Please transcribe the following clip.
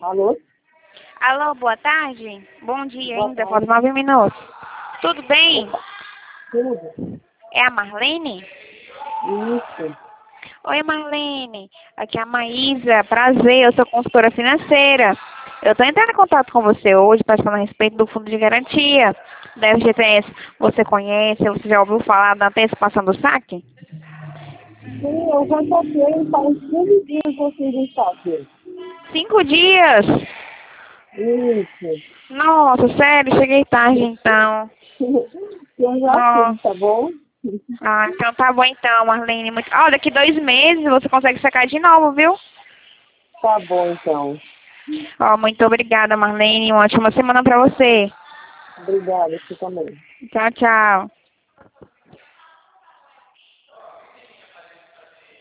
Alô? Alô, boa tarde? Bom dia Boa ainda, tarde. falta 9 minutos. Tudo bem? Tudo? É a Marlene? Isso. Oi, Marlene. Aqui é a Maísa. Prazer, eu sou consultora financeira. Eu estou entrando em contato com você hoje para falar a respeito do fundo de garantia da FGTS. Você conhece, você já ouviu falar da antecipação do saque? Sim, eu já toquei, faz 15 dias que eu fiz o saque. 5 dias? Isso. Nossa, sério, cheguei tarde então. Eu já Nossa. fiz, tá bom? Ah, então tá bom então, Marlene. Muito... Ó, daqui 2 meses você consegue sacar de novo, viu? Tá bom, então. Ó, muito obrigada, Marlene. Uma ótima semana pra você. Obrigada, você também. Tchau, tchau.